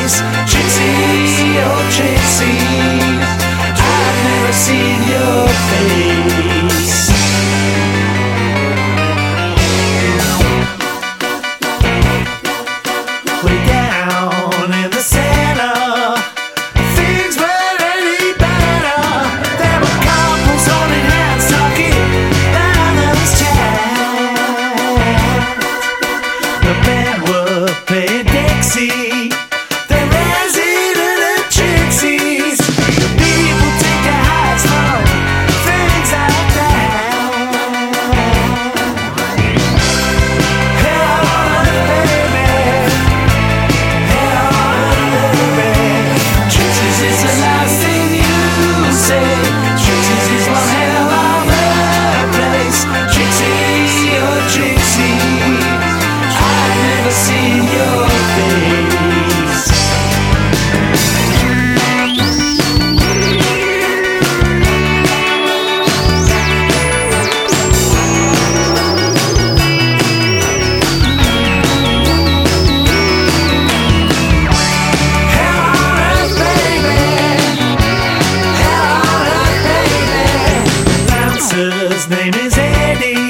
place. Trixie, oh Trixie, I've never seen your face. Way down in the cellar, things weren't any better. There were couples holding hands, talking, others chat. The band were playing Dixie, the resident of Trixie's. People take their eyes from things like that. Hell on earth, baby. Hell on earth, baby. Trixie's is the last thing you say. Trixie's is one hell of a place. Trixie, oh Trixie, I've never seen your face. Hell on earth, baby. Hell on earth, baby. The bouncer's name is Eddie.